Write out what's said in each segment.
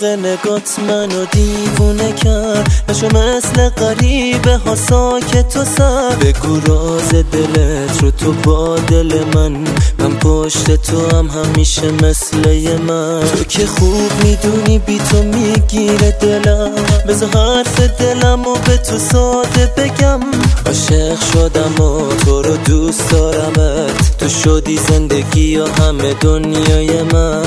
نگات منو دیوونه کرد، نشو مثل غریبه ها ساکت و سر. بگو راز دلت رو تو با دل من پشت تو هم همیشه مثل من. تو که خوب میدونی بی تو میگیره دلم، بذار حرف دلم و به تو ساده بگم. عاشق شدم و تو رو دوست دارمت، تو شدی زندگی و همه دنیای من.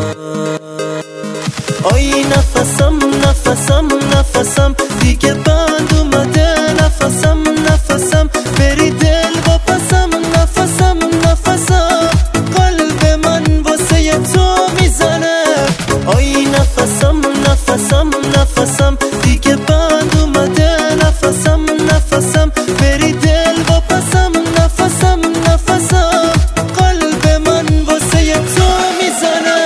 آی نفسم نفسم نفسم دیگه بند اومده، نفسم نفسم بری دل و پسم. نفسم نفسم قلب من واسه تو میزنه. آی نفسم نفسم نفسم دیگه بند اومده، نفسم نفسم بری دل و پسم. نفسم نفسم قلب من واسه تو میزنه.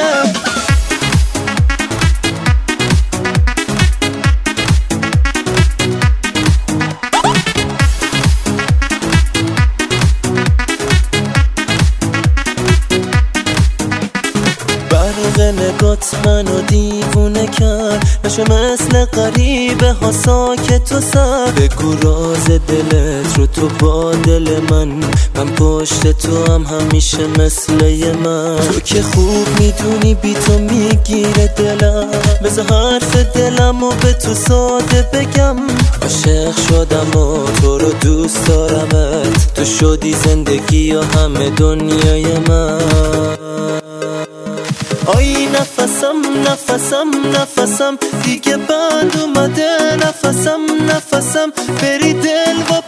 برق نگات منو دیوونه کرد، نشو مثل غریبه ها ساکت و سر. بگو راز دلت رو تو با دل من پشت تو هم همیشه مثل من. تو که خوب میدونی بی تو میگیره دلم، بذار حرف دلم و به تو ساده بگم. عاشق شدم و تو رو دوست دارمت، تو شدی زندگی و همه دنیای من. آی نفسم نفسم نفسم دیگه بند اومده، نفسم نفسم بری دل و